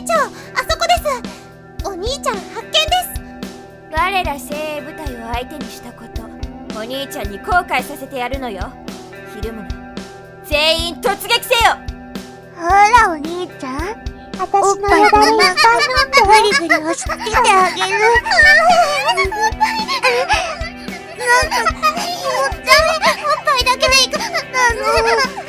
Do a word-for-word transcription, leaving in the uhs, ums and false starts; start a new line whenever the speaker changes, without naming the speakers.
長、あそこです。お兄ちゃん発見です。
我ら精鋭部隊を相手にしたこと、お兄ちゃんに後悔させてやるのよ。ひるむな、全員突撃せよ。
ほらお兄ちゃん、私の間にいっぱい飲んでブリブリ押し付けてあげる。なんか気持ち悪い。おっぱいだけでいく。あの